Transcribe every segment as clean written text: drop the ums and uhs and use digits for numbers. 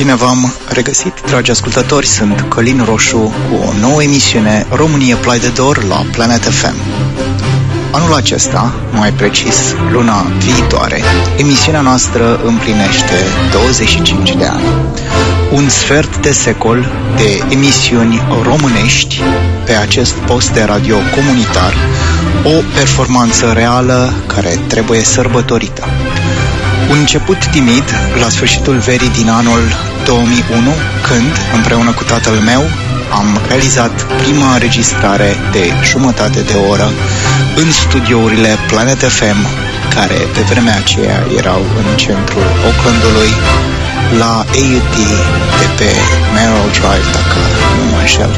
Bine v-am regăsit, dragi ascultători, sunt Călin Roșu cu o nouă emisiune România Plai de Dor la Planet FM. Anul acesta, mai precis luna viitoare, emisiunea noastră împlinește 25 de ani. Un sfert de secol de emisiuni românești pe acest post de radio comunitar, o performanță reală care trebuie sărbătorită. Un început timid la sfârșitul verii din anul 2001, când, împreună cu tatăl meu, am realizat prima înregistrare de jumătate de oră în studiourile Planet FM, care pe vremea aceea erau în centrul Aucklandului, la AUD de pe Merrill Drive, dacă nu mă înșel.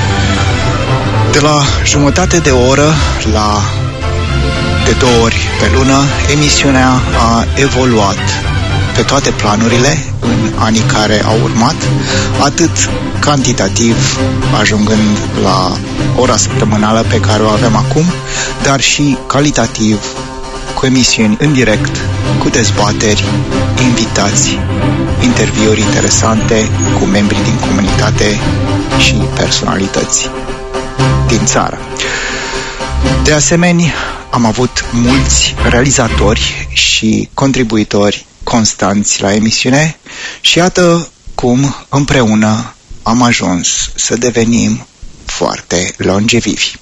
De la jumătate de oră la de 2 ori pe lună, emisiunea a evoluat pe toate planurile în anii care au urmat, atât cantitativ, ajungând la ora săptămânală pe care o avem acum, dar și calitativ, cu emisiuni în direct, cu dezbateri, invitați, interviuri interesante cu membrii din comunitate și personalități din țară. De asemenea, am avut mulți realizatori și contribuitori constanți la emisiune și iată cum împreună am ajuns să devenim foarte longevivi.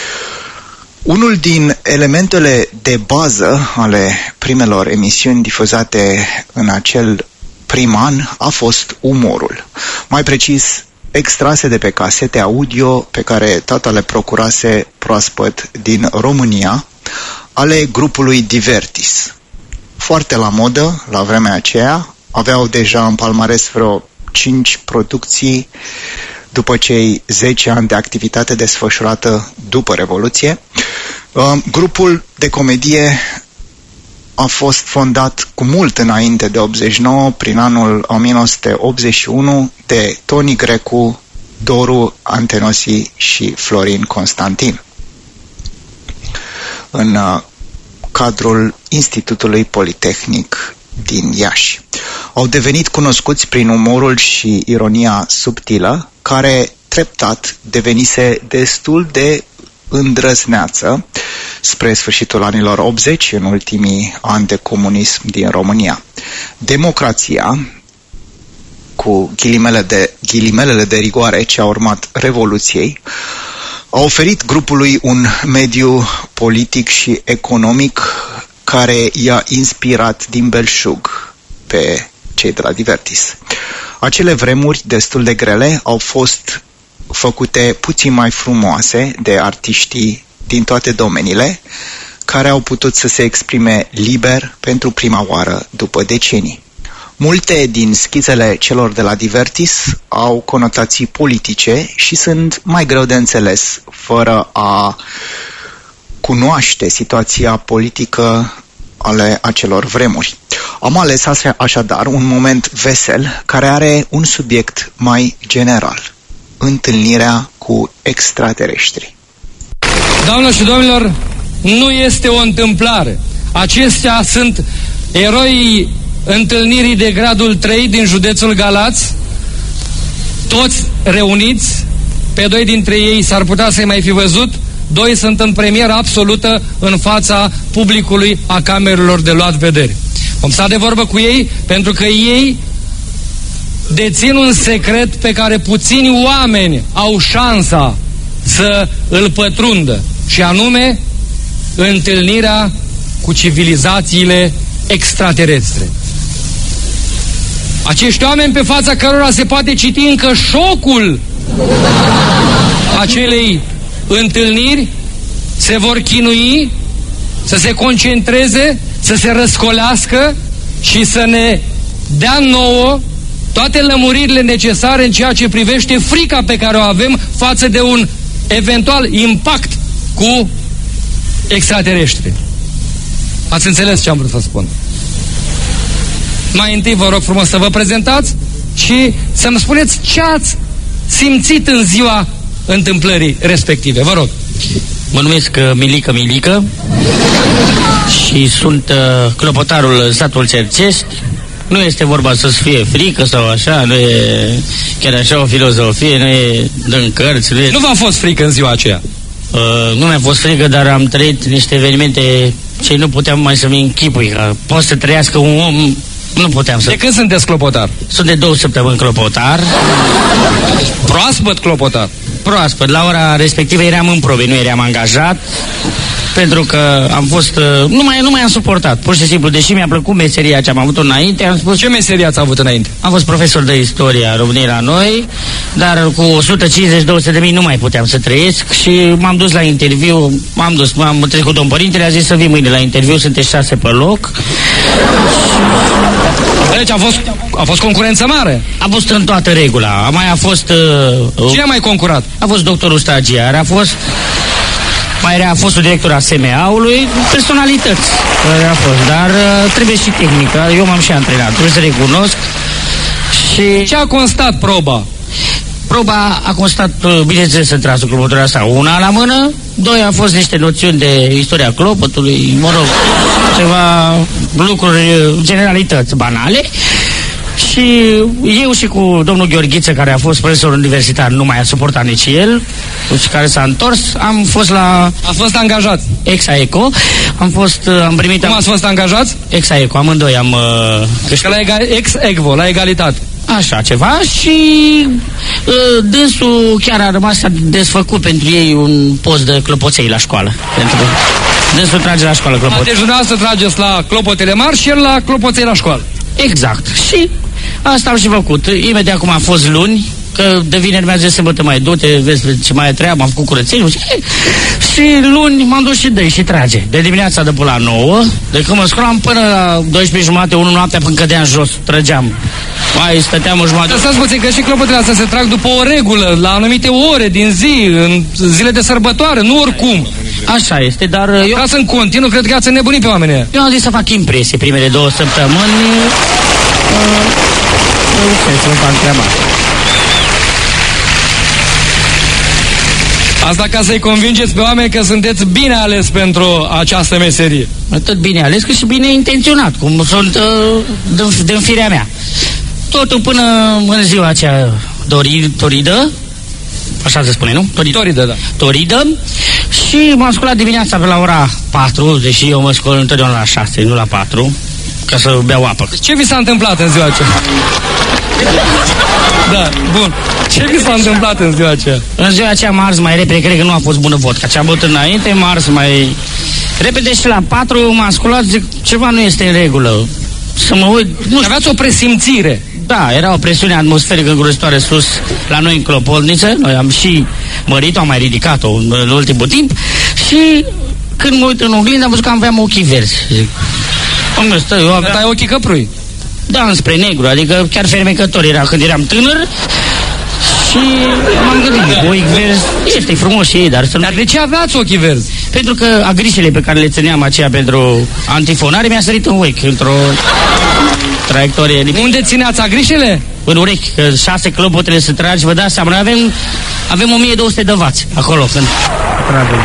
Unul din elementele de bază ale primelor emisiuni difuzate în acel prim an a fost umorul. Mai precis, extrase de pe casete audio pe care tata le procurase proaspăt din România, ale grupului Divertis. Foarte la modă, la vremea aceea, aveau deja în palmares vreo 5 producții după cei 10 ani de activitate desfășurată după Revoluție. Grupul de comedie a fost fondat cu mult înainte de 89, prin anul 1981, de Toni Grecu, Doru Antenosi și Florin Constantin, în cadrul Institutului Politehnic din Iași. Au devenit cunoscuți prin umorul și ironia subtilă, care treptat devenise destul de îndrăzneață spre sfârșitul anilor 80, în ultimii ani de comunism din România. Democrația, cu ghilimelele de rigoare ce a urmat Revoluției, a oferit grupului un mediu politic și economic care i-a inspirat din belșug pe cei de la Divertis. Acele vremuri destul de grele au fost făcute puțin mai frumoase de artiștii din toate domeniile, care au putut să se exprime liber pentru prima oară după decenii. Multe din schizele celor de la Divertis au conotații politice și sunt mai greu de înțeles fără a cunoaște situația politică ale acelor vremuri. Am ales așadar un moment vesel care are un subiect mai general: întâlnirea cu extraterestri. Doamnelor și domnilor, nu este o întâmplare. Acestea sunt eroii întâlnirii de gradul 3 din județul Galați, toți reuniți. Pe 2 dintre ei s-ar putea să-i mai fi văzut, 2 sunt în premieră absolută în fața publicului a camerelor de luat vedere. Vom sta de vorbă cu ei pentru că ei dețin un secret pe care puțini oameni au șansa să îl pătrundă, și anume întâlnirea cu civilizațiile extraterestre. Acești oameni pe fața cărora se poate citi încă șocul acelei întâlniri se vor chinui să se concentreze, să se răscolească și să ne dea nouă toate lămuririle necesare în ceea ce privește frica pe care o avem față de un eventual impact cu extraterestri. Ați înțeles ce am vrut să spun? Mai întâi vă rog frumos să vă prezentați și să-mi spuneți ce ați simțit în ziua întâmplării respective. Vă rog. Mă numesc Milică și sunt clopotarul satul Cercești Nu este vorba să-ți fie frică sau așa, nu e chiar așa o filozofie, nu e în cărți. Nu v-a fost frică în ziua aceea? Nu mi-a fost frică, dar am trăit niște evenimente ce nu puteam mai să-mi închipui. Că poate să trăiască un om, nu puteam să... De când sunteți clopotar? Sunt de 2 săptămâni clopotar. Proaspăt clopotar? Proaspăt. La ora respectivă eram în probe, nu eram angajat. Pentru că am fost... Nu mai am suportat. Pur și simplu, deși mi-a plăcut meseria ce am avut înainte, am spus... Ce meserie ați avut înainte? Am fost profesor de istorie a României la noi, dar cu 150-200 de mii nu mai puteam să trăiesc și m-am dus la interviu, m-am trecut cu domn părintele, a zis să vii mâine la interviu, sunteți 6 pe loc. Deci a fost concurență mare. A fost în toată regula. Mai a fost... Cine a mai concurat? A fost doctorul stagiar, a fost... Mai era fostul director a SMA-ului, personalități a fost, dar trebuie și tehnică, eu m-am și antrenat, trebuie să recunosc. Și... Ce a constat proba? Proba a constat, bineînțeles, în trasul clopotura asta, 1 la mână, 2 a fost niște noțiuni de istoria clopotului, mă rog, ceva lucruri, generalități banale. Și eu și cu domnul Gheorghiță, care a fost profesor universitar, nu mai a suportat nici el, și care s-a întors, am fost la... A fost angajat? Exaeco, am primit... Cum ați fost angajați? Exaeco, amândoi am... Că ex-equo, la egalitate. Așa ceva și dânsul chiar a rămas desfăcut pentru ei un post de clopoței la școală. Dânsul trage la școală clopoței. Deci dumneavoastră trageți la clopotele mari și el la clopoței la școală. Exact. Și asta am și făcut. Imediat cum a fost luni, că de vineri mi-a zis sâmbătă mai du-te, vezi ce mai e treabă, am făcut curățenie. Și luni m-am dus și dă-i și trage. De dimineața de până la 9, de când mă scolam până la 12:30, 1 noaptea, până cădeam jos, trăgeam. Mai stăteam o jumătate. Stați puțin, că și clopotele astea se trag după o regulă, la anumite ore din zi, în zile de sărbătoare, nu oricum. Așa este, dar eu... Ca să-mi continuu, cred că ați înnebunit pe oamenii. Eu am zis să fac impresie primele 2 săptămâni. Să fac treaba. Asta ca să-i convingeți pe oameni că sunteți bine ales pentru această meserie. Atât bine ales cât și bine intenționat, cum sunt din firea mea. Totul până în ziua aceea toridă, așa se spune, nu? Toridă, da. Toridă. Și m-am sculat dimineața pe la ora 4, deși eu mă scol întotdeauna la 6, nu la 4, ca să beau apă. Ce vi s-a întâmplat în ziua aceea? Da, bun. Ce vi s-a întâmplat în ziua aceea? În ziua aceea m-a ars mai repede, cred că nu a fost bună vodka. Ce-am băut înainte, m-a ars mai repede și la 4 m-am sculat, zic, ceva nu este în regulă. Să mă uit... Nu, aveați o presimțire. Da, era o presiune atmosferică îngrozitoare sus la noi în Clopotniță. Noi am și mărit-o, am mai ridicat-o în ultimul timp. Și când mă uit în oglindă am văzut că aveam ochii verzi. Zic, eu aveam... Ai ochii căprui? Da, înspre negru, adică chiar fermecător era când eram tânăr. Și m-am gândit, ochi verzi, este frumos și ei, dar să nu... Dar de ce aveați ochii verzi? Pentru că agrișele pe care le țineam aceea pentru antifonare mi-a sărit în ochi, într-o traiectorie... Unde țineați agrișele? În urechi, că 6 clopotele să tragi, vă dați seama, noi avem 1200 de vați acolo când tragem.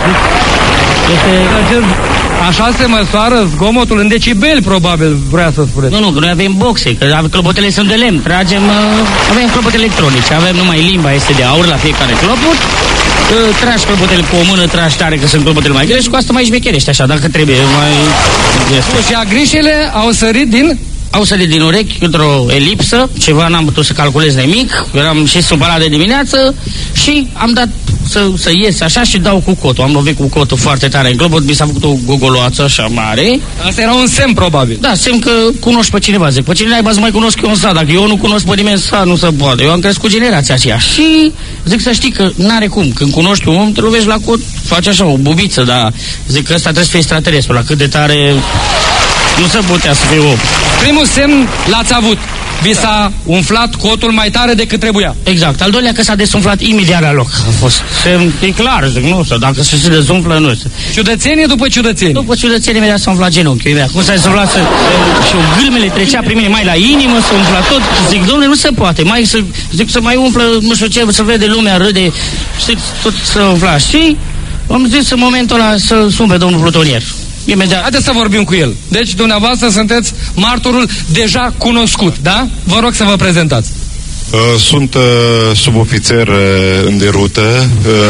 Așa se măsoară zgomotul în decibeli, probabil, vrea să spuneți. Nu, că noi avem boxe, că clopotele sunt de lemn, tragem, avem clopote electronice, avem numai limba este de aur la fiecare clopot, tragi clopotele cu o mână, tragi tare, că sunt clopotele mai grele și cu asta mai șmecherești, așa, dacă trebuie, mai... Și agrișele au sărit din... Au sărit din urechi într-o elipsă, ceva n-am putut să calculez nimic, eram și supărat de dimineață și am dat să ies așa și dau cu cotul. Am lovit cu cotul foarte tare în clopot, mi s-a făcut o gogoloață așa mare. Asta era un semn, probabil. Da, semn că cunoști pe cineva. Zic, pe cine naiba să mai cunosc eu un sat? Dacă eu nu cunosc pe nimeni sat, nu se poate. Eu am crescut generația aceea. Și zic să știi că n-are cum. Când cunoști un om, te lovești la cot, faci așa o bubiță, dar zic că ăsta trebuie să fie extraterestru. La cât de tare nu se putea să fie om. Primul semn l-ați avut. Vi s-a umflat cotul mai tare decât trebuia. Exact. Al doilea că s-a desumflat imediat la loc. A fost semn, e clar, zic, nu știu, dacă se dezumflă, nu știu. Ciudățenie după ciudățenie. După ciudățenie imediat s-a umflat genunchiul. Imediat. Cum s-a desumflat și gâlmele trecea prin mine mai la inimă, s-a umflat tot. Zic, domnule, nu se poate. Zic să mai umflă, nu știu ce, să vede lumea, râde. Zic, tot s-a umflat. Și am zis în momentul ăla să sun pe domnul plutonier. Imediat. Haideți să vorbim cu el. Deci, dumneavoastră sunteți martorul deja cunoscut, da? Vă rog să vă prezentați. Sunt subofițer în derută,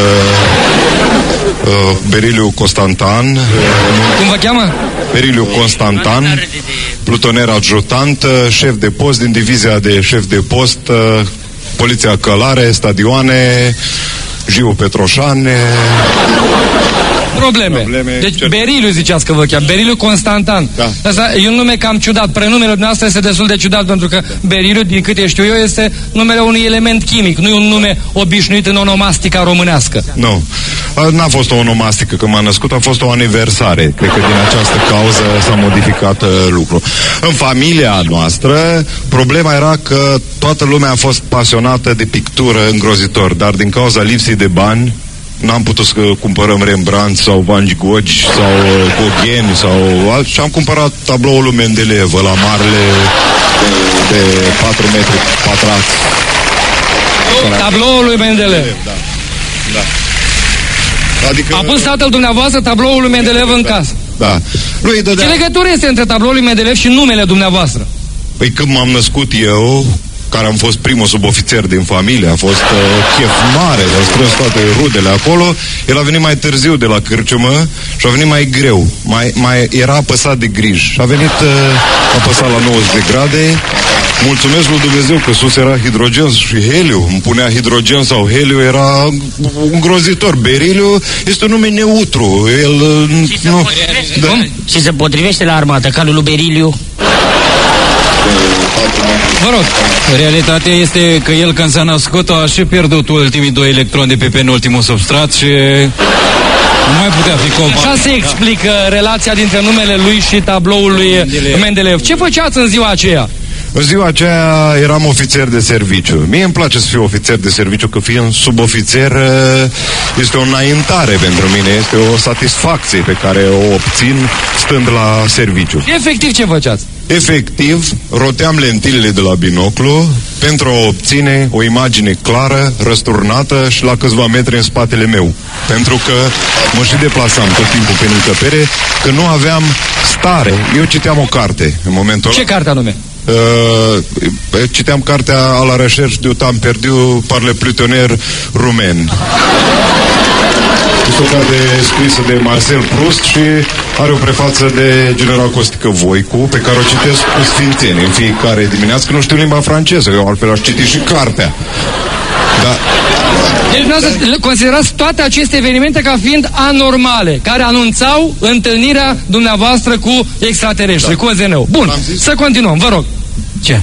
Beriliu Constantan. Cum vă cheamă? Beriliu Constantan, plutoner adjutant, șef de post din divizia de șef de post, Poliția Călare, Stadioane, Jiu Petroșane. Probleme. Deci Beriliu ziceați că vă cheamă. Beriliu Constantan. Da. Asta e un nume cam ciudat. Prenumele dumneavoastră este destul de ciudat, pentru că Beriliu, din câte știu eu, este numele unui element chimic. Nu e un nume obișnuit în onomastica românească. Nu. N-a fost o onomastică când m-a născut, a fost o aniversare. Cred că din această cauză s-a modificat lucrul. În familia noastră, problema era că toată lumea a fost pasionată de pictură îngrozitor, dar din cauza lipsii de bani, n-am putut să cumpărăm Rembrandt sau Van Gogh sau Gauguin sau alt, și am cumpărat tabloul lui Mendeleev la marele de 4 metri pătrați. Tabloul lui Mendeleev. Da. Adică... A pus tatăl dumneavoastră tabloul lui Mendeleev în casă. Da. Lui Ce legătură este între tabloul lui Mendeleev și numele dumneavoastră? Păi când m-am născut eu, care am fost primul subofițer din familie, a fost chef mare, a strâns toate rudele acolo, el a venit mai târziu de la cârciumă și a venit mai greu, mai era apăsat de griji. Și a venit apăsat la 90 de grade. Mulțumesc lui Dumnezeu că sus era hidrogen și heliu. Îmi punea hidrogen sau heliu, era îngrozitor. Beriliu este un nume neutru. El nu... Și se potrivește la armată, calul lui Beriliu. Vă rog. Realitatea este că el, când s-a născut, a și pierdut ultimii 2 electroni de pe penultimul substrat și nu mai putea fi comparat. Așa se explică relația dintre numele lui și tabloul lui Mendeleev. Ce făceați în ziua aceea? În ziua aceea eram ofițer de serviciu. Mie îmi place să fiu ofițer de serviciu, că fiind subofițer este o înaintare pentru mine, este o satisfacție pe care o obțin stând la serviciu. Efectiv ce făceați? Efectiv, roteam lentilele de la binoclu pentru a obține o imagine clară, răsturnată și la câțiva metri în spatele meu. Pentru că mă și deplasam tot timpul pe încăpere, că nu aveam stare. Eu citeam o carte în momentul ăla. Ce carte anume? Citeam cartea A la recherche du temps perdu par le plutonnier rumen. Este o carte scrisă de Marcel Proust și are o prefață de general Costică Voicu, pe care o citesc cu sfințenie în fiecare dimineață, că nu știu limba franceză, eu altfel aș citi și cartea. Da. Deci dumneavoastră considerați toate aceste evenimente ca fiind anormale, care anunțau întâlnirea dumneavoastră cu extraterestri, cu OZN-ul. Bun, să continuăm, vă rog. Ce?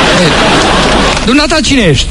Dumneata cine ești?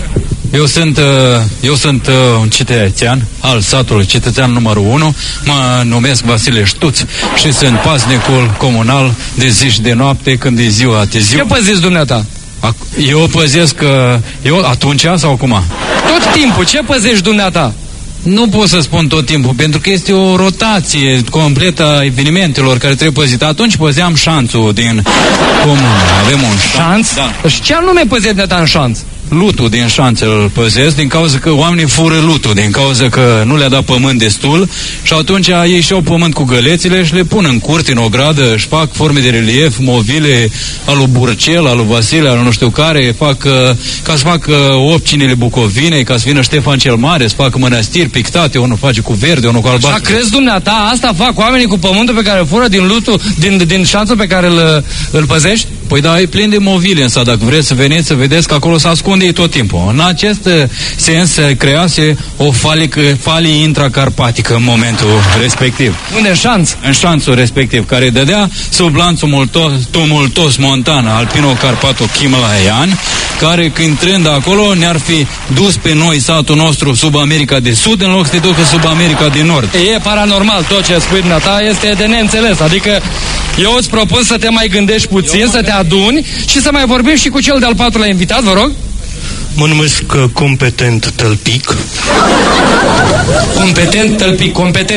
Eu sunt un cetățean al satului, cetățean numărul 1, mă numesc Vasile Ștuț și sunt paznicul comunal de zi și de noapte, când e ziua de ziua. Ce păziți dumneata? Eu păzesc, eu atunci sau acum? Tot timpul, ce păzești dumneata? Nu pot să spun tot timpul, pentru că este o rotație completă a evenimentelor care trebuie păzită. Atunci păzeam șanțul din comună. Avem un șanț? Da. Și ce anume păzești dumneata în șanț? Lutul din șanț îl păzesc, din cauza că oamenii fură lutul, din cauza că nu le-a dat pământ destul și atunci ei și-au pământ cu gălețile și le pun în curte, în ogradă, își fac forme de relief, movile al lui Burcel, al lui Vasile, al lui nu știu care, fac ca să facă opcinile Bucovinei, ca să vină Ștefan cel Mare, să facă mănăstiri pictate, unul face cu verde, unul cu albastru. Și crezi dumneata, asta fac oamenii cu pământul pe care îl fură din lutul, din șanțul pe care îl păzești? Păi da, e plin de movile, însă dacă vreți să veniți să vedeți că acolo se ascunde ei tot timpul. În acest sens se crease o falie intracarpatică în momentul respectiv. Unde? În șanț? În șanțul respectiv, care dădea sub lanțul tumultos montan alpino-carpato-himalaian, care intrând acolo ne-ar fi dus pe noi, satul nostru, sub America de Sud, în loc să te ducă sub America de Nord. E paranormal tot ce spui dumneata, este de neînțeles, adică eu îți propun să te mai gândești puțin, să te aduni și să mai vorbim și cu cel de-al 4-lea invitat, vă rog. Mă numesc Competent Tălpic. Competent Tălpic, competent.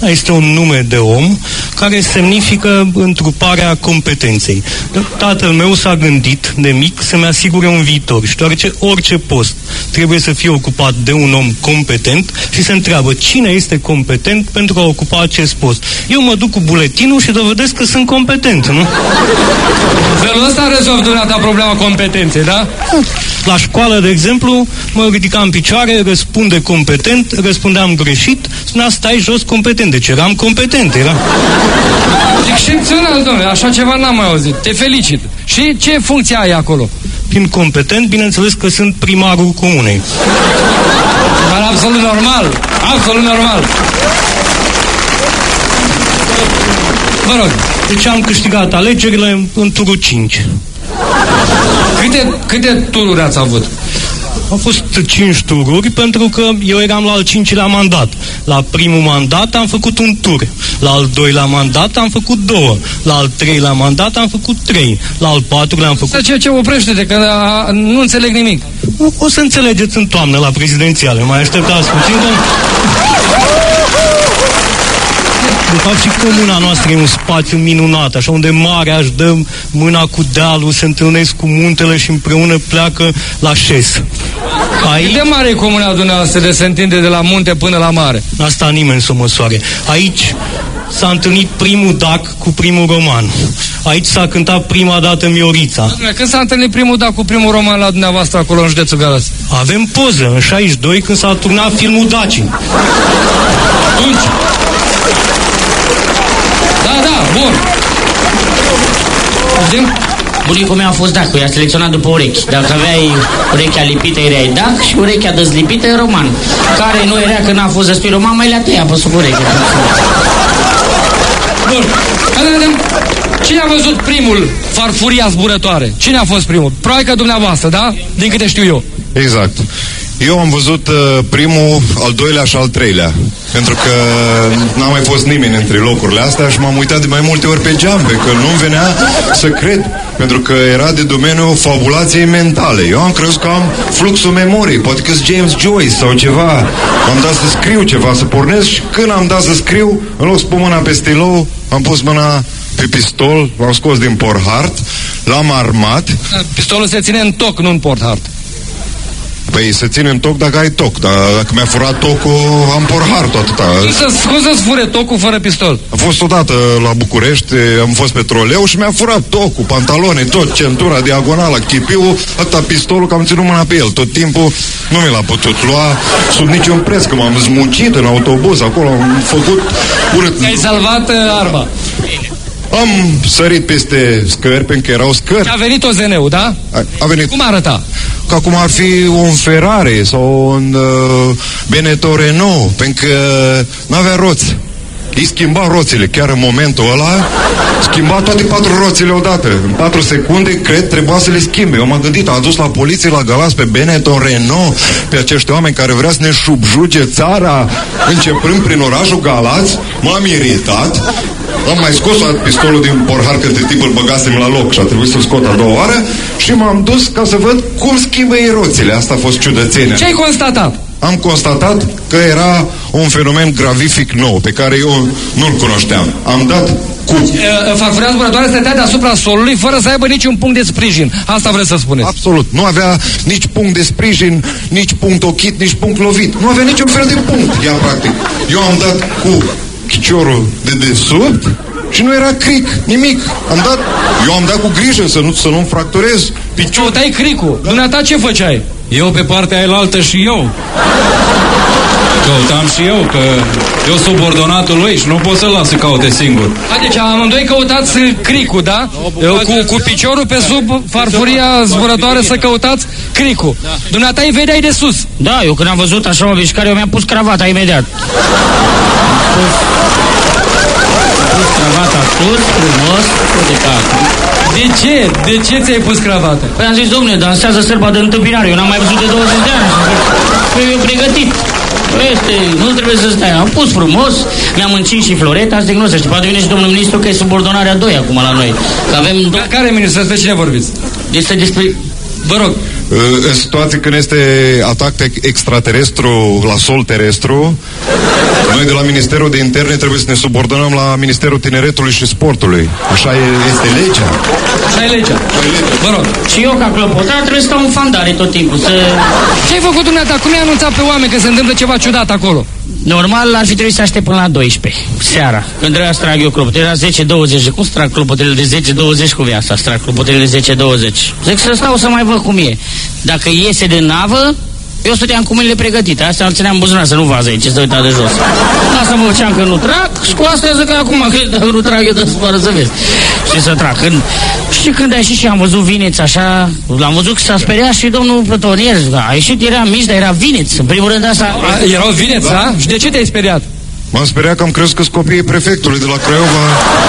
este un nume de om care semnifică întruparea competenței. Tatăl meu s-a gândit de mic să-mi asigure un viitor și deoarece orice post trebuie să fie ocupat de un om competent și se întreabă cine este competent pentru a ocupa acest post. Eu mă duc cu buletinul și dovedesc că sunt competent, nu? Felul ăsta rezolv dumneata problema competenței, da? La școală, de exemplu, mă ridicam în picioare, răspunde competent, răspundeam greșit, spunea stai jos competent, deci eram competent, era. Excepțional, domnule, așa ceva n-am mai auzit. Te felicit. Și ce funcție ai acolo? Fiind competent, bineînțeles că sunt primarul comunei. Dar absolut normal, absolut normal. Vă rog. Deci am câștigat alegerile în turul 5. Câte tururi ați avut? Au fost 5 tururi pentru că eu eram la al 5-lea mandat. La primul mandat am făcut un tur. La al 2-lea mandat am făcut 2. La al 3-lea mandat am făcut 3. La al 4-lea am făcut... Ce oprește-te, că nu înțeleg nimic. O să înțelegeți în toamnă la prezidențiale. Mai așteptați puțin, De fapt, și comuna noastră e un spațiu minunat, așa unde marea își dă mâna cu dealul, se întâlnesc cu muntele și împreună pleacă la șes. Cât de mare e comuna dumneavoastră de se întinde de la munte până la mare? Asta nimeni să o măsoare. Aici s-a întâlnit primul dac cu primul roman. Aici s-a cântat prima dată Miorița. Când s-a întâlnit primul dac cu primul roman la dumneavoastră acolo în județul Galați? Avem poză, în 62, când s-a turnat filmul Daci. Atunci... Da, bun. Vedem? Bunicul meu a fost dac, i-a selecționat după urechi. Dacă aveai urechea lipită, erai dac și urechea dezlipită e roman. Care nu era că n-a fost destui roman, mai le-a tăiat pe sub ureche. Bun. Cine a văzut primul Farfuria zburătoare? Cine a fost primul? Probabil că dumneavoastră, da? Din câte știu eu. Exact. Eu am văzut primul, al doilea și al treilea. Pentru că n-a mai fost nimeni între locurile astea și m-am uitat de mai multe ori pe geam, că nu-mi venea să cred. Pentru că era de domeniul fabulației mentale. Eu am crezut că am fluxul memoriei, poate că sunt James Joyce sau ceva. Am dat să scriu ceva, să pornesc și când am dat să scriu, în loc să pun mâna pe stilou, am pus mâna pe pistol, l-am scos din porthart, l-am armat. Pistolul se ține în toc, nu în porthart. Păi se ține în toc dacă ai toc, dar dacă mi-a furat tocul, am porhartul atâta. Cum să-ți fure tocul fără pistol? Am fost odată la București, am fost pe troleu și mi-a furat tocul, pantalonii, tot, centura diagonală, chipiul, atâta pistolul, că am ținut mâna pe el. Tot timpul nu mi l-a putut lua sub niciun preț, că m-am zmuncit în autobuz, acolo am făcut urât. Ai salvat arma. Am sărit peste scări, pentru că erau scări. A venit OZN-ul, da? A venit. Cum arăta? Ca cum ar fi un Ferrari sau un Benetton Renault, pentru că n-avea roți. Îi schimba roțile, chiar în momentul ăla, schimba toate 4 roțile odată. În 4 secunde, cred, trebuia să le schimbe. Eu m-am gândit, a adus la poliție la Galați pe Benetton Renault, pe acești oameni care vrea să ne subjuge țara, începând prin orașul Galați. M-am iritat. Am mai scos pistolul din porhar, că de tip îl băgasem la loc și a trebuit să-l scot a doua oară și m-am dus ca să văd cum schimbă ei roțile. Asta a fost ciudățenia. Ce ai constatat? Am constatat că era un fenomen gravific nou, pe care eu nu-l cunoșteam. Am dat cu... Farfuria zburătoare stătea deasupra solului fără să aibă niciun punct de sprijin. Asta vreți să spuneți? Absolut. Nu avea nici punct de sprijin, nici punct ochit, nici punct lovit. Nu avea niciun fel de punct, ea practic. Eu am dat cu chiciorul de desubt și nu era cric, nimic. Eu am dat cu grijă să nu-mi fracturez piciorul. Căutai cricul. Dumneata ce făceai? Eu pe partea ailaltă și eu. Căutam și eu, că eu subordonatul lui și nu pot să-l las să caute singur. Deci amândoi căutați cricul, da? Cu piciorul pe sub farfuria zburătoare să căutați cricul. Dumneata îi vedeai de sus. Da, eu când am văzut așa o mișcare, eu mi-am pus cravata imediat. Pus cravata sus, frumos, de capul. De ce? De ce ți-ai pus cravata? Păi am zis, domnule, dansează sârba de întâmpinare. Eu n-am mai văzut de 20 de ani. Păi eu pregătit. Nu trebuie să stai. Am pus frumos, mi-am încins și floreta, asta nu se știe. Poate vine și domnul ministru că e subordonarea 2 acum la noi. Că avem... Care ministru? Despre cine vorbiți? Este despre... Vă rog. În situații când este atac extraterestru la sol terestru, noi de la Ministerul de Interne trebuie să ne subordonăm la Ministerul Tineretului și Sportului. Așa este legea. Așa e legea. Vă rog. Și eu, ca clopotar, trebuie să stau în fandare tot timpul. Ce ai făcut dumneata? Cum i-ai anunțat pe oameni că se întâmplă ceva ciudat acolo? Normal, ar fi trebuit să aștept până la 12, seara. Când trebuia să trag eu clopotele, era 10-20. Cum să trag clopotele de 10-20 cu viața? Să trag clopotele de 10-20. Zic să stau să mai văd cum e. Dacă iese de navă, eu stăteam cu mâinile pregătite. Astea îl țineam buzunar, să nu vază aici, să uita de jos. Asta mă făceam că nu trag și cu asta zic că acum, că dacă nu trag, eu dă spară să vezi. Și să trag. Când a ieșit și am văzut Vineț așa, l-am văzut că s-a speriat și domnul plătonier. A ieșit, era mici, dar era Vineț. În primul rând asta... Erau Vineț, da? Și de ce te-ai speriat? M-am speriat că am crezut că-s copiii prefectului de la Craiova.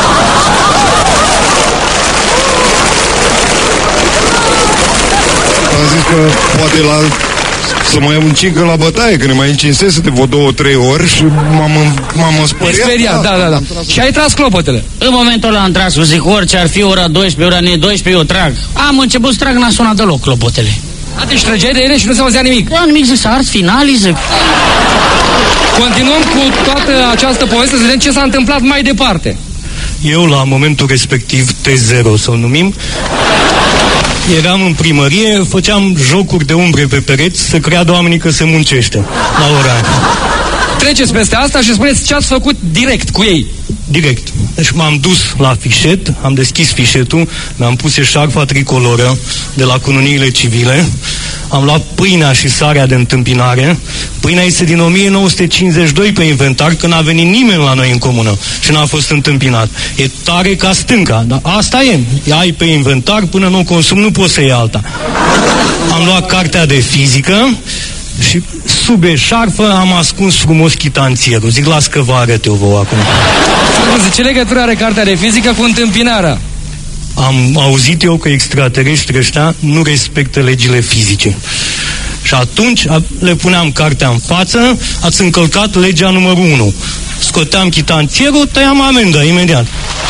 Am zis că poate să mă încingă la bătaie, că ne mai încinsese de vreo 2-3 ori și m-am speriat. Da. Și ai tras clopotele. În momentul ăla am tras, zic, orice ar fi ora 12, ora ne-12, eu trag. Am început să trag, n-a sunat deloc clopotele. Deci trăgeai de ele și nu se auzea nimic. Da, nimic, zic, să ars finalii, zic. Continuăm cu toată această poveste să vedem ce s-a întâmplat mai departe. Eu, la momentul respectiv, T0, să o numim, eram în primărie, făceam jocuri de umbre pe pereți să creadă oamenii că se muncește la ora aia. Treceți peste asta și spuneți ce ați făcut direct cu ei. Direct. Deci m-am dus la fișet, am deschis fișetul, mi-am pus eșarfa tricoloră de la cununiile civile, am luat pâinea și sarea de întâmpinare. Pâinea este din 1952 pe inventar, când n-a venit nimeni la noi în comună și n-a fost întâmpinat. E tare ca stânca, dar asta e. Ai pe inventar, până nu consum, nu poți să iei alta. Am luat cartea de fizică și sub eșarfă am ascuns frumos chitanțierul. Zic, las că vă arăt eu vouă acum. Ce legătură are cartea de fizică cu întâmpinarea? Am auzit eu că extraterestrii ăștia nu respectă legile fizice. Și atunci le puneam cartea în față, ați încălcat legea numărul 1. Scoteam chitanțierul, tăiam amendă imediat.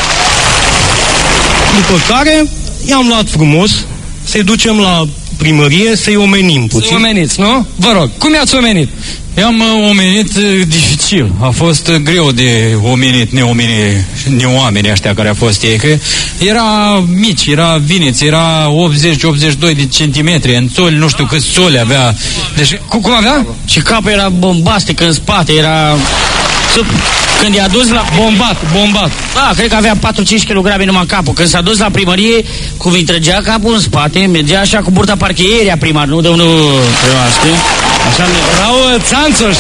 După care i-am luat frumos, să-i ducem la primărie, să-i omenim puțin. Să-i omeniți, nu? Vă rog, cum i-ați omenit? I-am omenit dificil. A fost greu de omenit neoamenii ăștia care a fost ei, că era mici, era Vineți, era 80-82 de centimetri în țoli, nu știu câți țoli avea. Deci, cum avea? Și capul era bombastic în spate, era... Când i-a dus la... Bombat. Da, cred că avea 4-5 kg numai capul. Când s-a dus la primărie, cum îi trăgea capul în spate, mergea așa cu burta, parcă ieri a primar, nu domnul primar, știi? Așa erau țanțoși,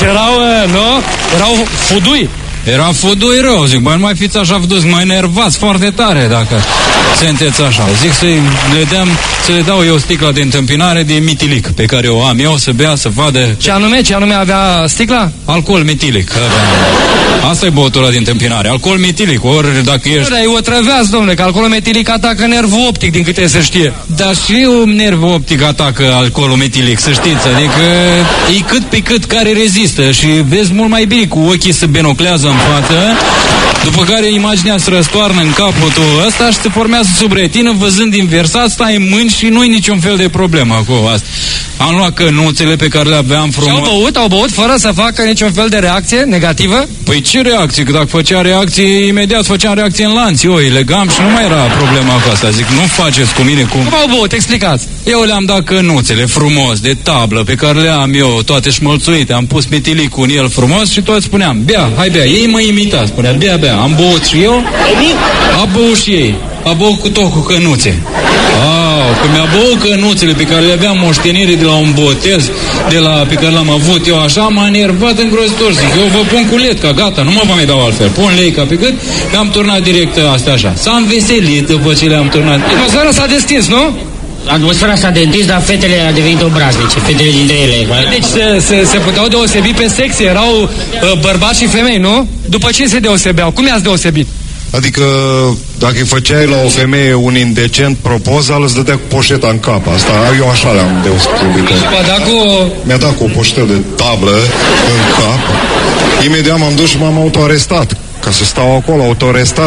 erau fudui. Era fudui rău, zic, băi, nu mai fiți așa văduți, mai nervați foarte tare dacă sunteți așa. Zic să le dau eu sticla de întâmpinare de mitilic, pe care o am eu, să bea, să vadă. Ce anume avea sticla? Alcool metilic. Asta e băutura de întâmpinare, alcool metilic, ori dacă ești... Dar o trăveați, domnule, că alcoolul metilic atacă nervul optic, din câte se știe. Dar și un nerv optic atacă alcoolul metilic, să știți, adică e cât pe cât care rezistă și vezi mult mai bine cu ochii să binoclează în față, după care imaginea se răstoarnă în capătul ăsta și se formează sub retină, văzând inversat, stai în mâini și nu-i niciun fel de problemă cu asta. Am luat cănuțele pe care le aveam frumos. Au băut fără să facă niciun fel de reacție negativă? Păi ce reacție? Că dacă făcea reacție, imediat făceam reacție în lanț. Eu îi legam și nu mai era problema cu asta. Zic, nu faceți cu mine cum... Cum au băut? Explicați. Eu le-am dat cănuțele frumos, de tablă, pe care le am eu, toate șmălțuite. Am pus metilicul în el frumos și toți spuneam, bea, hai bea. Ei mă imita, spunea, bea. Am băut și eu, a băut și ei. A băut cu tot cu cănuțe. Că mi-a băut cănuțele pe care le aveam moștenire de la un botez pe care l-am avut eu așa, m-a enervat îngrozitor. Zic, eu vă pun cu letca, gata, nu mă va mai dau altfel. Pun leica pe gât, le-am turnat direct astea așa. S-a înveselit după ce le-am turnat. Atmosfera s-a destins, nu? Atmosfera s-a destins, dar fetele au devenit obraznice, fetele dintre ele. Deci se puteau deosebi pe sexe, erau bărbați și femei, nu? După ce se deosebeau? Cum i-ați deosebit? Adică, dacă îi făceai la o femeie un indecent propozal, îți dădea cu poșeta în cap. Asta, eu așa le-am deosebit. Mi-a dat cu o poșetă de tablă în cap. Imediat m-am dus și m-am autoarestat. Ca să stau acolo, autoarestat.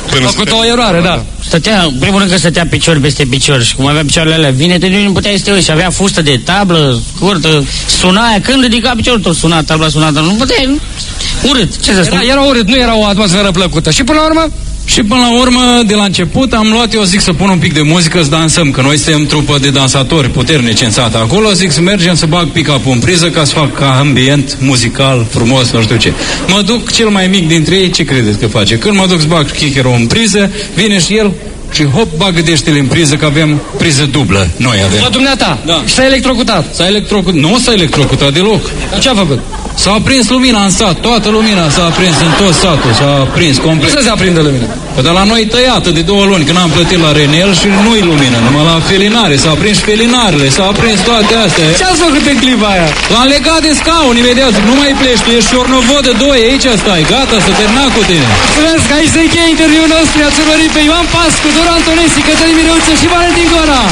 A făcut o eroare, da. Stătea, în primul rând că stătea picior peste picior și cum avea picioarele alea vinete, nu putea să te uiți și avea fustă de tablă, scurtă, suna aia, când ridica piciorul tot suna, tabla suna, nu putea, urât, ce să spun? Era urât, nu era o atmosferă plăcută. Și până la urmă? Și până la urmă, de la început, am luat, eu zic să pun un pic de muzică, să dansăm, că noi suntem trupă de dansatori puternici în sat acolo, zic să mergem să bag pick-up-ul în priză ca să fac ca ambient muzical frumos, nu știu ce. Mă duc, cel mai mic dintre ei, ce credeți că face? Când mă duc să bag kicker-ul în priză, vine și el și hop, bagă deștele în priză, că avem priză dublă. Noi avem. La dumneata? Da. Și s-a electrocutat? Nu s-a electrocutat deloc. Dar ce a făcut? S-a aprins lumina în sat, toată lumina s-a aprins în tot satul, s-a aprins complet. Cum să se aprinde lumina? Păi de la noi tăiată de 2 luni, când am plătit la Renel și nu-i lumină, numai la felinare, s-a aprins felinarele, s-a aprins toate astea. Ce ați făcut în clipa aia? L-am legat de scaun imediat, zic, nu mai pleci, tu ești șornovodă 2, aici stai, gata, să termina cu tine. Mulțumesc, aici se încheie interviul nostru, i-ați urmărit pe Ioan Pascu, Doru Antonescu, Cătălin Mireuță și Valentin Gora.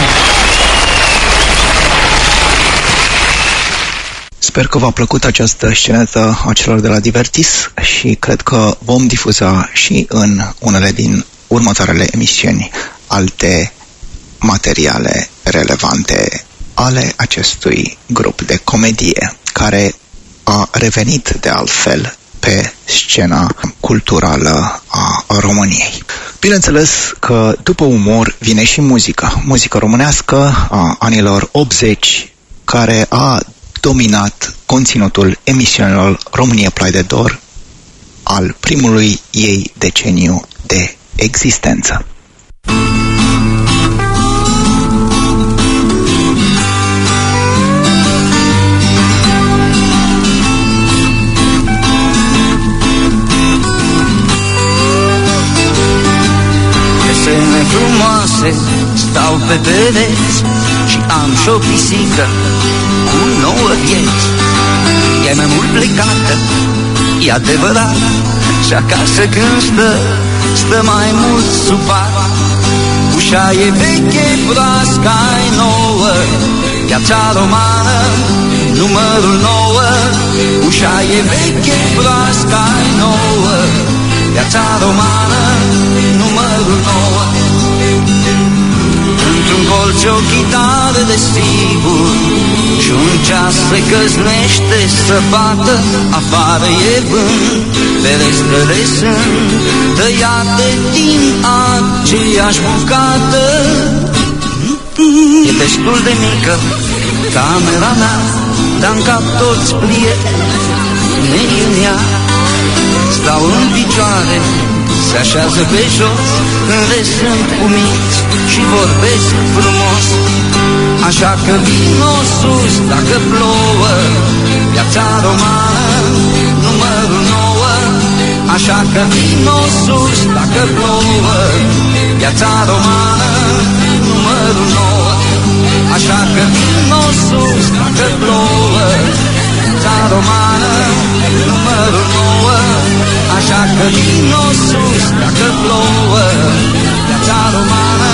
Sper că v-a plăcut această scenetă a celor de la Divertis și cred că vom difuza și în unele din următoarele emisiuni alte materiale relevante ale acestui grup de comedie care a revenit de altfel pe scena culturală a României. Bineînțeles că după umor vine și muzică românească a anilor 80 care a dominat conținutul emisiunilor România Play de Dor al primului ei deceniu de existență. Desene frumoase stau pe pereți și am și o pisică cu 9 vieți. E mai mult plecată, e adevărat, și acasă când stă mai mult supărat. Ușa e veche, broasca-i nouă, Piața Romană, numărul 9. Ușa e veche, broasca-i nouă, Piața Romană, numărul 9. Într-un colț o chitară de sigur și un ceas se căznește să bată. Afară e vânt, ferestrele sunt tăiate din aceeași bucată. E destul de mică camera mea, dar-n cap toți prietenii în ea. Stau în picioare, se așează pe jos, în rest sunt umiți și vorbesc frumos. Așa că vino sus dacă plouă, Piața Romană, numărul 9. Așa că vino sus dacă plouă, Piața Romană, numărul 9. Așa că vino sus dacă plouă, Piața Romană, numărul 9. Așa că vino sus dacă plouă, Piața Romană.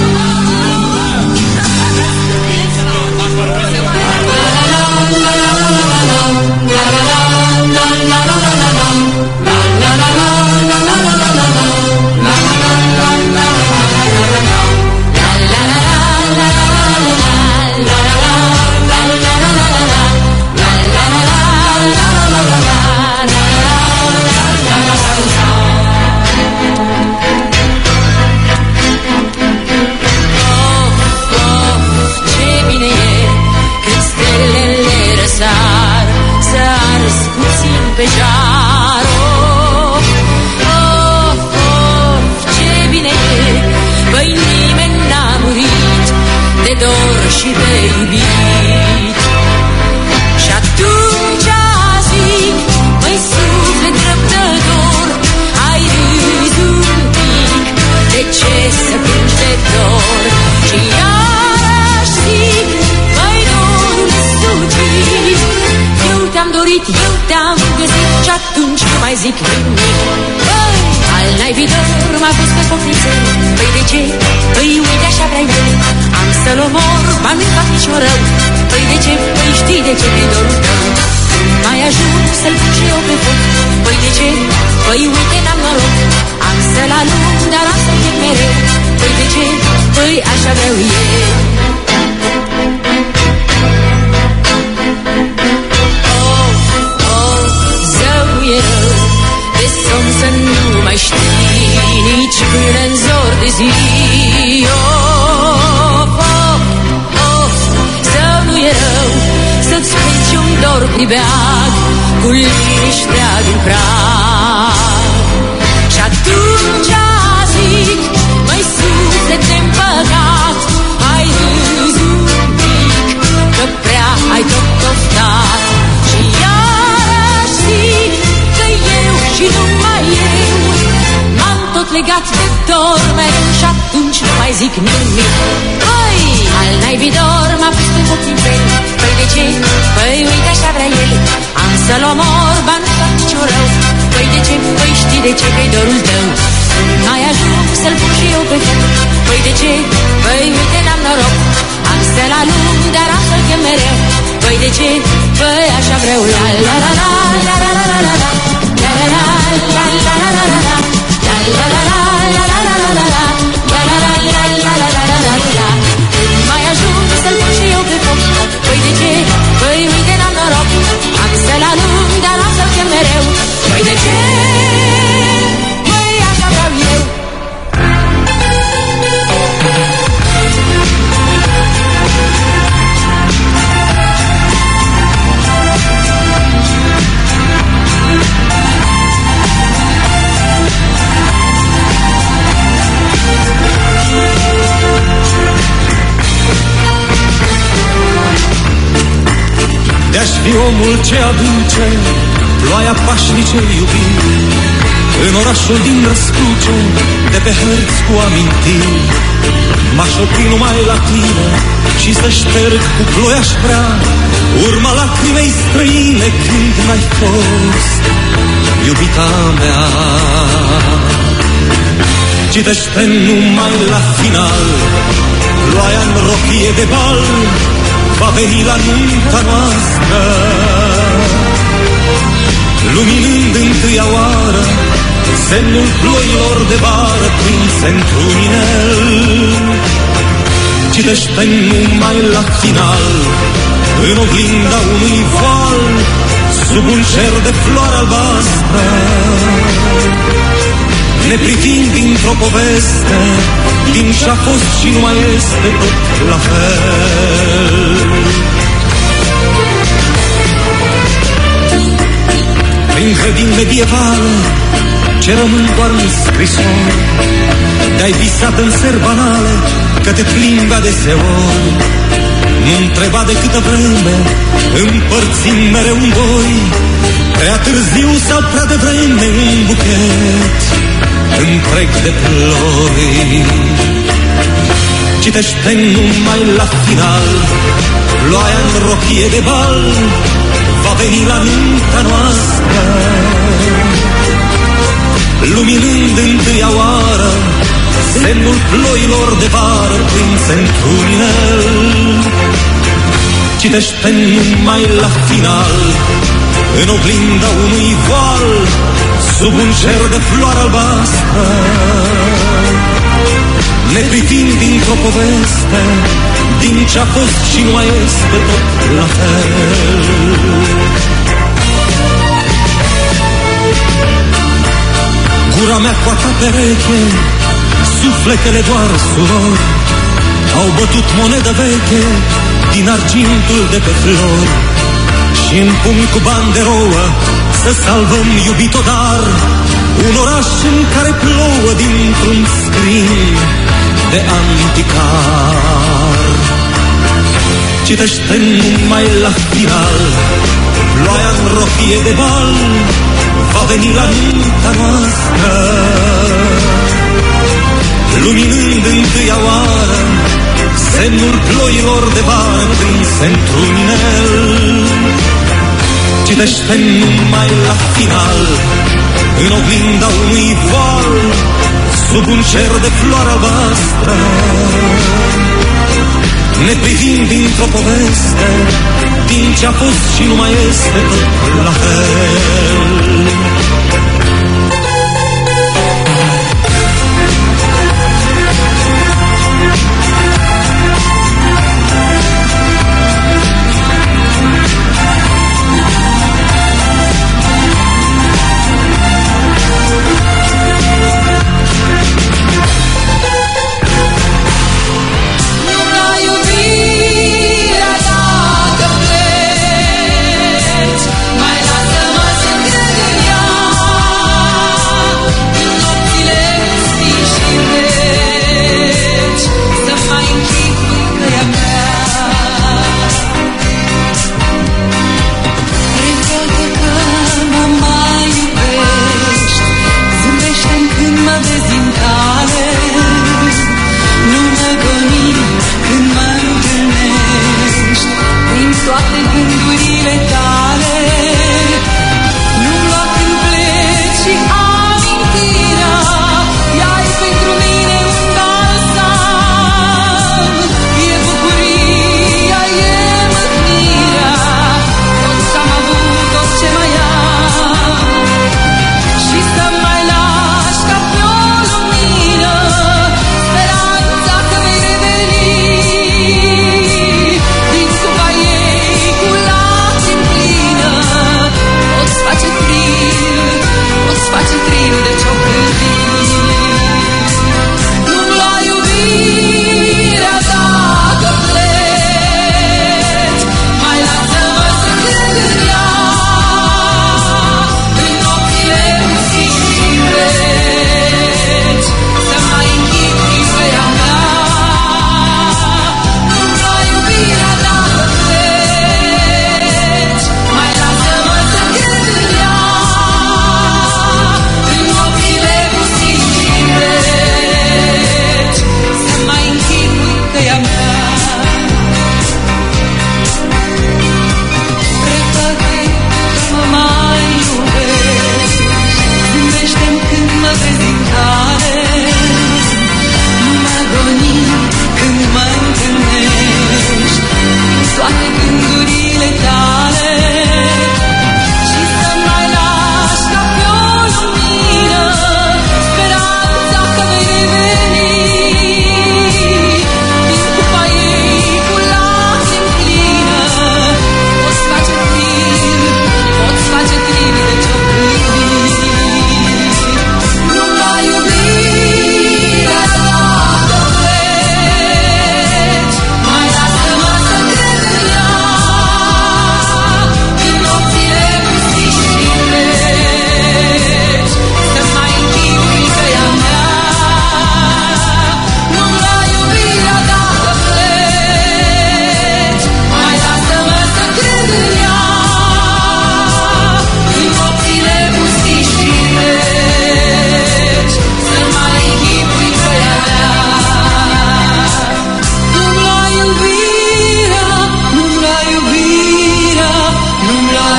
Pe jar, oh, oh, oh, ce bine e, băi, nimeni n-a murit de dor și de iubit. Și atunci zic, băi, suflet răbdător, ai râs un pic, de ce să plângi de dor? Și iarăși zic, băi, dorul sugit, eu te-am dorit, eu te-am găsit și atunci nu mai zic nimic. Băi, al naibii dor m-a pus pe pofniță. Păi de ce? Păi uite așa vrea eu. Am să-l omor, ba nu-i fac nici o rău. Păi de ce? Păi știi de ce din dorul tău mai ajung să-l pun și eu pe foc. Păi de ce? Păi uite, n-am noroc, am să-l alung, dar am să fie mereu. Păi de ce? Păi așa vreau eu. Oh, oh, zău e rău, de somn să nu mai știi nici până în zor de zi. Oh, oh, oh, zău nu e rău, să-ți pleci un dor pribeag cu liniștea din prag. Și atunci zic, măi suflete împăcat, ai râs un pic, că prea ai tot oftat. Și iarăși zic că eu și numai eu m-am tot legat de dor mereu și atunci nu mai zic nimic. Păi, al naibii dor m-a pus pe puțin fel. Păi de ce? Păi uite așa vrea el, am să-l omor, ba nu fac niciun rău. Păi de ce? Păi știi de ce? Că-i dorul tău, mai ajung să-l pun și eu pe foc. Păi de ce? Păi uite n-am noroc, am să-l alung, dar am să-l chem mereu. Păi de ce? Păi așa vreau. La la la la la la la la la la la la la la la la la. La la la la la la la la la. La la la la la la la la la la. Mai ajung să-l pun și eu pe foc. Păi de ce? Păi uite n-am noroc, am să-l alung, dar am să-l chem mereu. Păi de ce? Păi așa vreau eu. De-aș fi omul ce aduce ploaia pașnice iubiri în orașul din răscruce, de pe hărți cu amintiri, m-aș opri numai la tine și să șterg cu ploia-aș vrea urma lacrimei străine când n-ai fost iubita mea. Citește numai la final, ploaia-n rochie de bal va veni la nunta noastră, luminând întâia oară semnul ploilor de vară prinse într-un inel. Citește numai la final, în oglinda unui val, sub un cer de floare albastră, ne privind dintr-o poveste din ce-a fost și nu mai este tot la fel. Prin grădini medievale ce rămân doar în scrisori, de-ai visat în seri banale că te plimbi adeseori. Nu întreba de câtă vreme împărțim mereu în doi, prea târziu sau prea devreme un buchet întreg de ploi. Citește numai la final, ploaia-n rochie de bal va veni la nunta noastră, luminând întâia oară semnul ploilor de vară prinse într-un inel. Citește numai la final, în oglinda unui val, sub un cer de floare albastră, ne privind dintr-o poveste din ce-a fost și nu mai este tot la fel. Gura mea coata pereche, sufletele doar surori, au bătut monedă veche din argintul de pe flori, și în pumn cu bani de rouă să salvăm iubito dar un oraș în care plouă dintr-un scrin de anticar. Citește numai la final, ploaia-n rochie de bal va veni la nunta noastră, luminând întâia oară semnul ploilor de vară prinse într-un inel. Citește numai la final, în oglinda unui val, sub un cer de floare albastră, ne privim dintr-o poveste din ce-a fost și nu mai este tot la fel.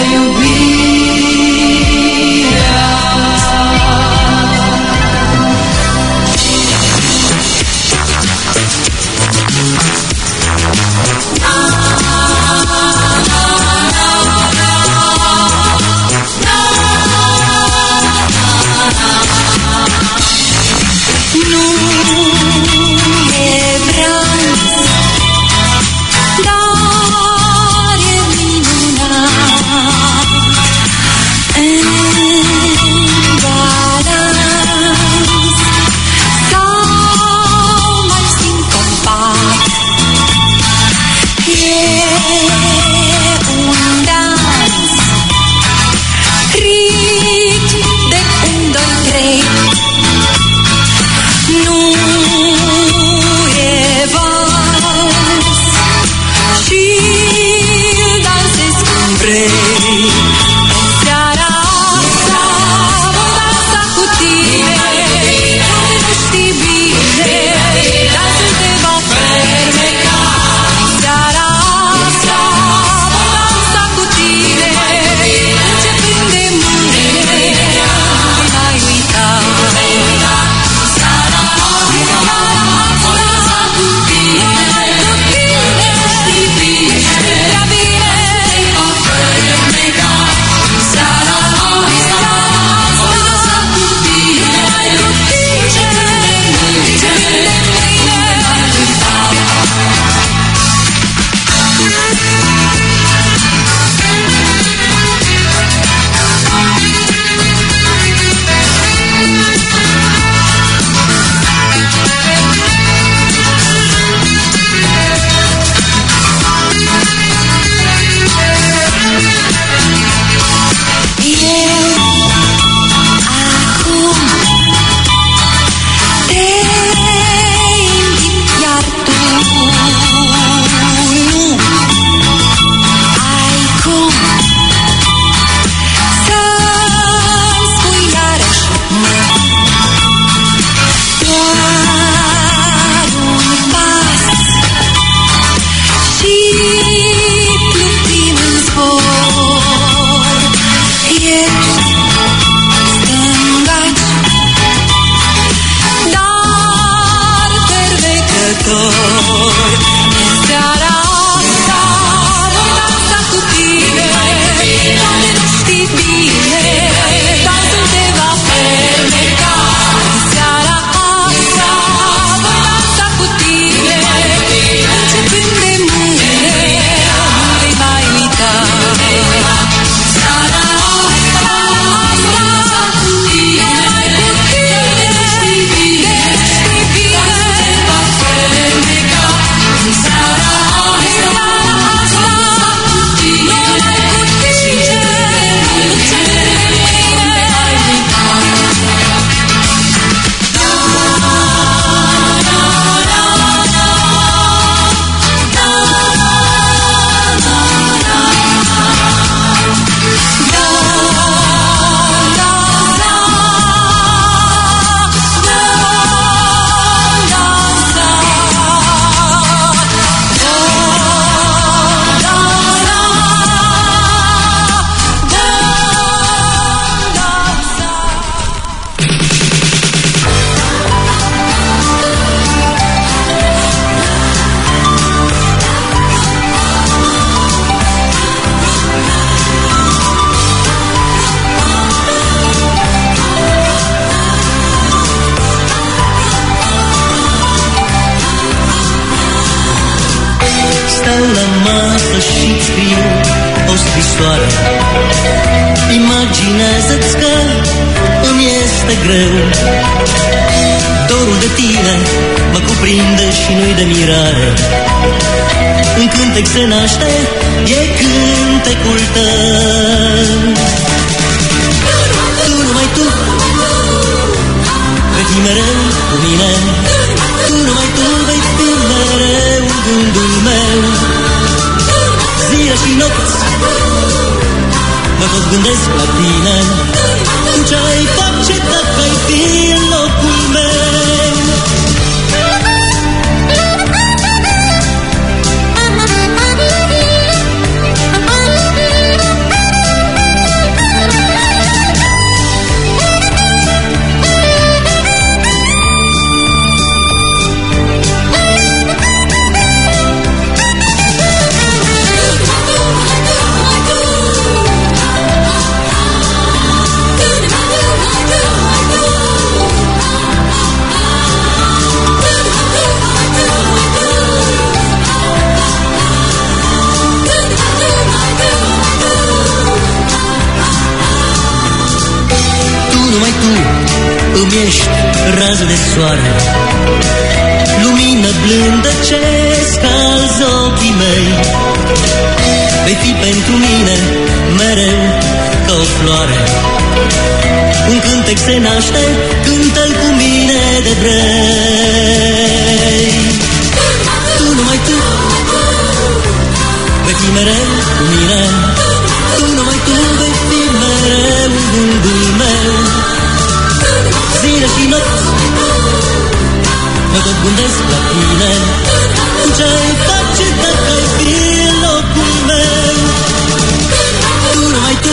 scrisoare. Imaginează-ți că îmi este greu. Dorul de tine mă cuprinde și nu-i de mirare. Un cântec se naște, e cântecul tău. Tu, numai tu, vei fi mereu cu mine. Tu, numai tu, vei fi mereu în gândul meu. Zile și nopți mă tot gândesc la tine. Tu ce-ai face dacă ai fi în locul meu? îmi ești rază de soare, lumină blândă ce scalzi ochii mei. Vei fi pentru mine mereu ca o floare, un cântec se naște, cântă-l cu mine de vrei. Tu, numai tu, vei fi mereu cu mine, tu, numai tu, vei fi mereu în gândul meu. Zile și nopți mă tot gândesc la tine, ce-ai face dacă ai fi în locul meu. Tu, numai tu,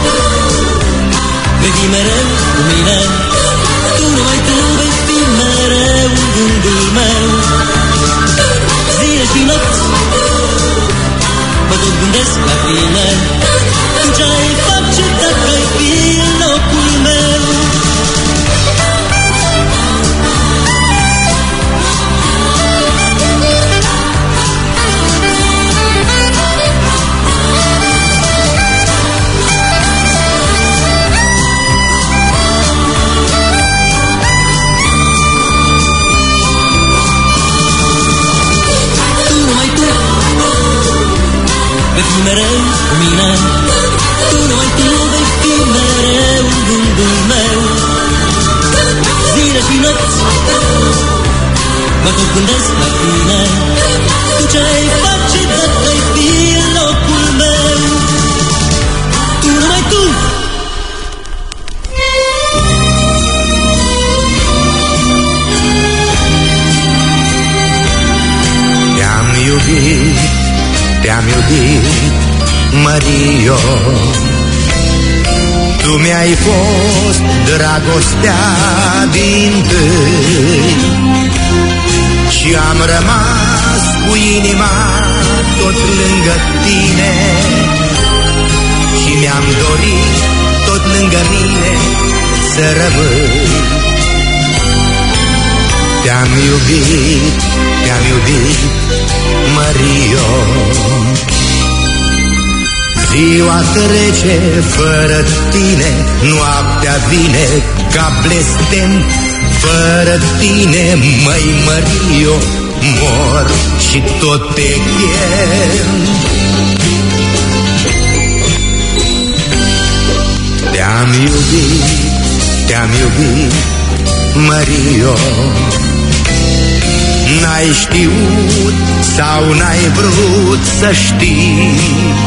vei fi mereu cu mine, tu, numai tu, vei fi mereu în gândul meu. Zile și nopți mă tot gândesc la tine, ce-ai face dacă ai fi în locul meu. Vei fi mereu cu mine, tu, numai tu, vei fi mereu în gândul meu. Zile și nopți mă tot gândesc la tine, tu ce-ai face dacă ai fi în locul meu. Tu, numai tu. Te-am iubit, te-am iubit, Mario. Tu mi-ai fost dragostea din tâi și am rămas cu inima tot lângă tine și mi-am dorit tot lângă mine să rămâi. Te-am iubit, te-am iubit, Mario. Ziua trece fără tine, noaptea vine ca blestem. Fără tine, măi Mario, mor și tot te chem. Te-am iubit, te-am iubit, Mario. N-ai știut sau n-ai vrut să știi,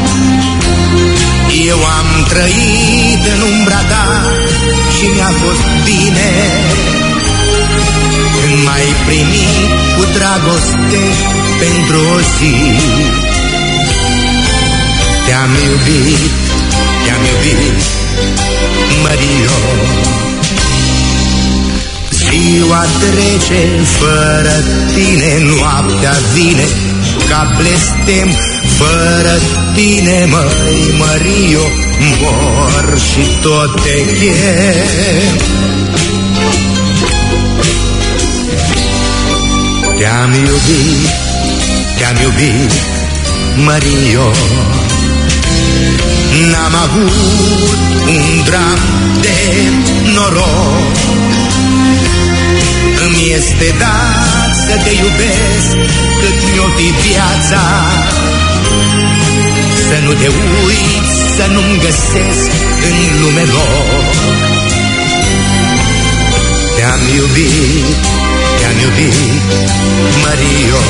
eu am trăit în umbra ta și mi-a fost bine. Când m-ai primit cu dragoste pentru o zi, te-am iubit, te-am iubit, Mario. Ziua trece fără tine, noaptea vine ca blestem. Fără tine, măi Mario, mor și tot te chem. Te-am iubit, te-am iubit, Mario. N-am avut un dram de noroc, îmi este dat să te iubesc cât mi-o fi viața. Să nu te uiți, să nu-mi găsesc în lume loc. Te-am iubit, te-am iubit, Mario.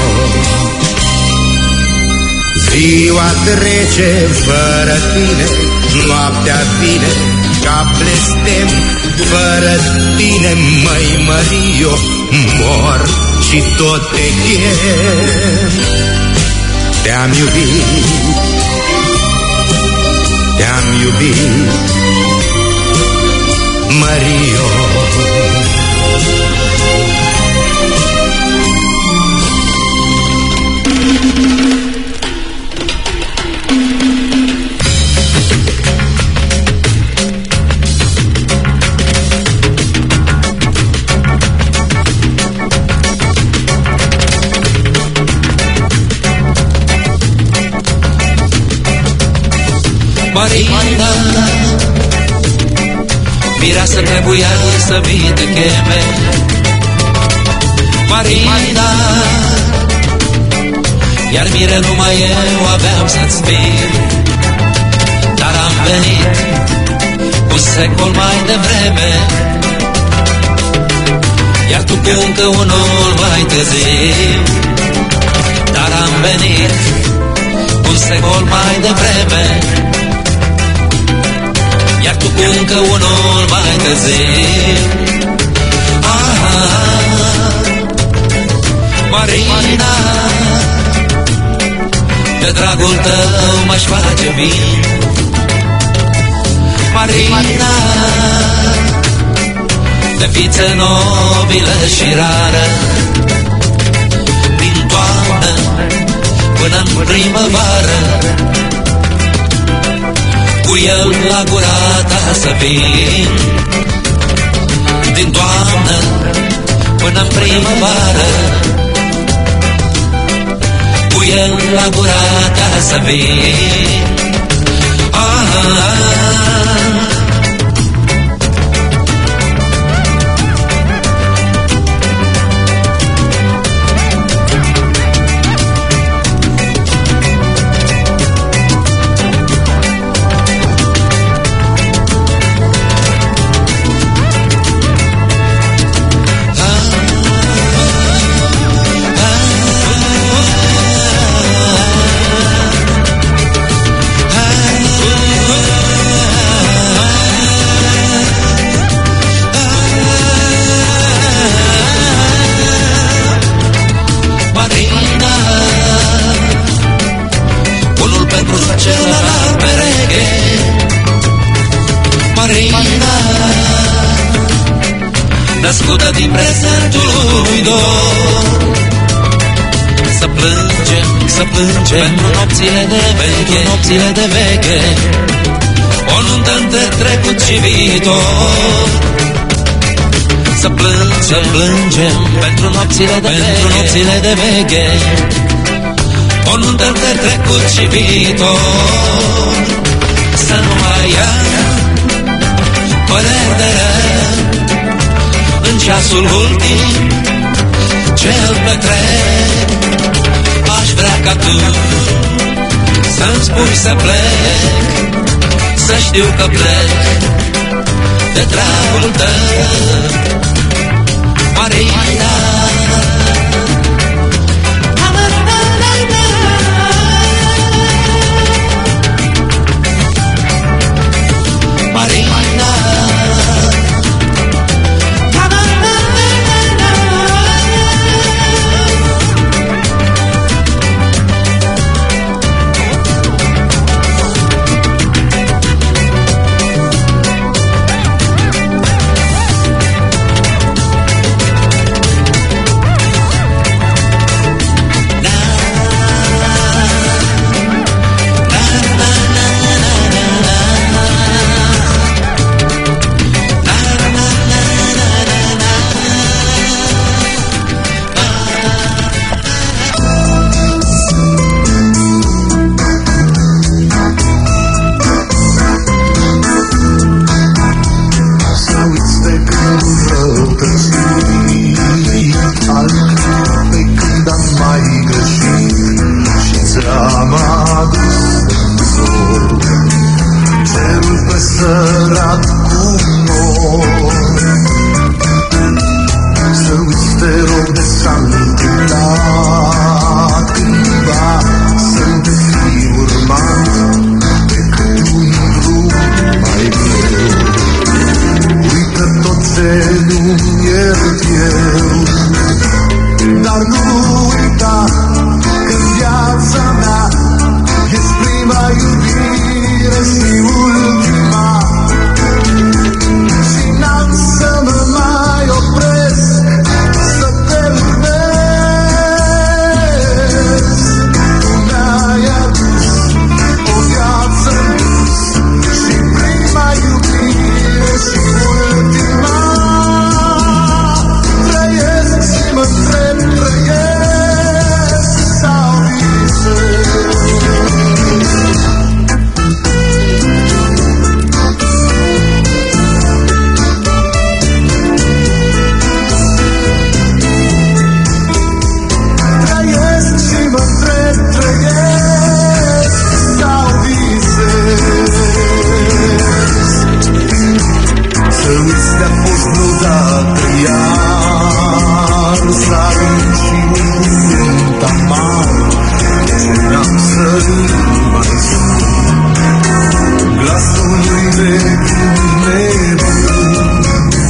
Ziua trece fără tine, noaptea vine ca blestem. Fără tine, măi Mario, mor și tot te chem. Te-am iubit, te-am iubit, Mario. mireasă trebuia să vii te cheme. Marina, iar mire numai eu aveam să-ți spir, dar am venit un secol mai devreme, iar tu cu încă unul mai târziu. Dar am venit un secol mai devreme, iar tu cu încă unul mai târziu. Marina, de dragul tău m-aș face vin. Marina, de fiță nobilă și rară, din toamnă până-n primăvară, cu el la gura ta să vin. Din toamnă până-n primăvară, cu el la gura ta să vin. Născută din prezentul lui dor, să plângem pentru nopțile de veche, o nuntă între trecut și viitor. Să plângem pentru nopțile de veche, o nuntă între trecut și viitor. Să nu mai ia păreri de rău în ceasul ultim ce-l petrec. Aș vrea ca tu să-mi spui să plec, să știu că plec de dragul tău, Marina. înțeleg nebun.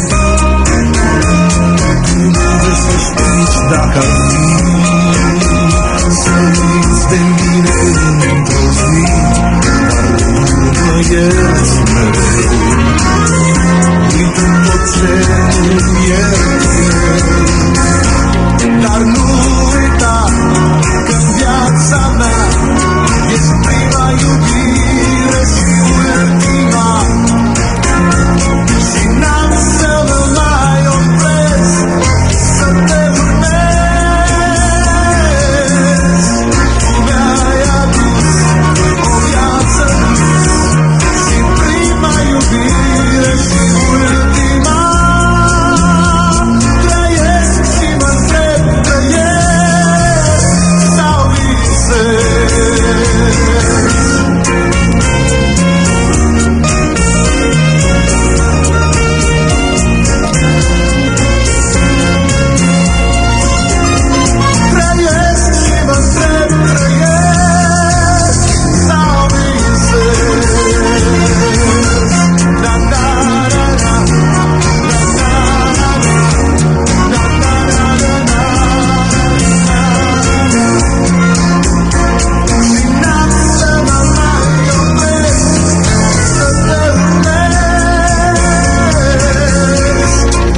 Tu nu găsești nici dacă ar fi să uiți de mine într-o zi, dar tu mă ierți mereu. Uită tot ce iert eu, dar nu uita că-n viața mea ești prima iubire și ultima. Și n-am să mă mai opresc să te urmez. Tu mi-ai adus o viață și prima iubire și ultima. Trăiesc și mă întreb, trăiesc sau visez. Trăiesc și mă întreb, trăiesc sau visez. Da, da, da, da. Și n-am să mă mai opresc să te urmez.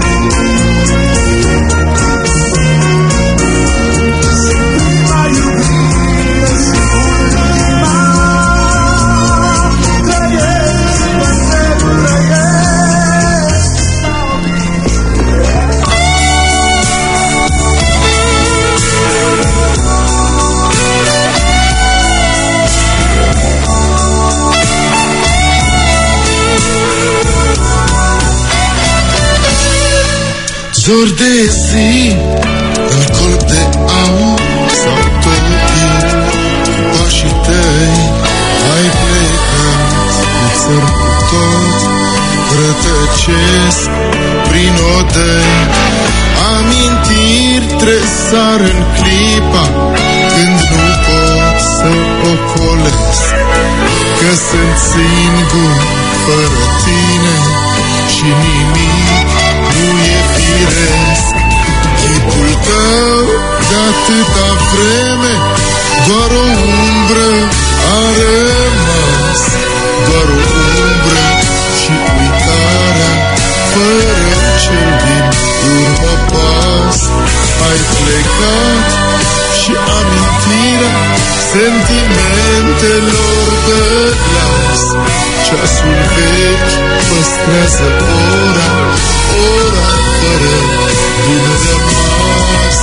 Și prima iubire și ultima. Trăiesc și mă întreb, trăiesc sau Zor de zi, în colp de aur s-au topit pașii tăi, ai plecat cu țări cu tot, rătăcesc prin odăi. Amintiri tresar în clipa când nu pot să ocolesc, că sunt singur fără tine și nimic nu e firesc. Chipul tău de atâta vreme doar o umbră a rămas, doar o umbră și uitarea fără cel din urmă pas. Ai plecat și amintirea sentimentelor de glas. Ceasul vechi păstrează ora, ora fără bun rămas.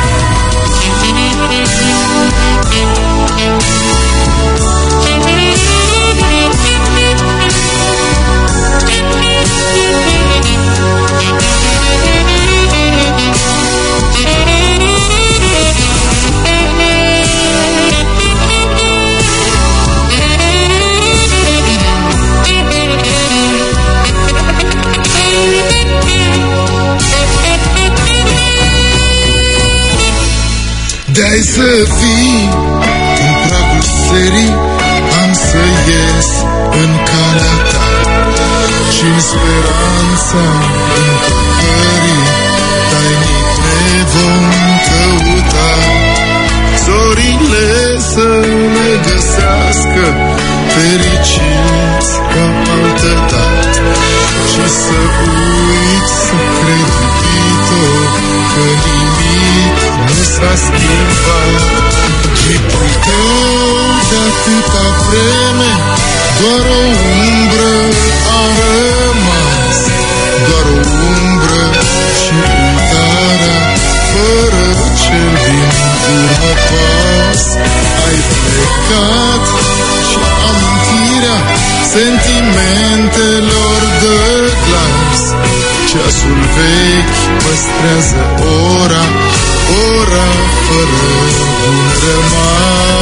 De-ai să fii în pragul serii, am să ies în calea ta și-n speranța împăcării tainic ne vom căuta. Zorile să ne găsească fericiți ca altădată și să uit să cred iubito că nimic nu s-a schimbat. Chipul tău de atâta vreme doar o umbră a rămas, doar o umbră și uitarea fără cel din urmă pas. Ai plecat și amintirea sentimentelor de glas. Ceasul vechi păstrează ora, ora fără bun rămas.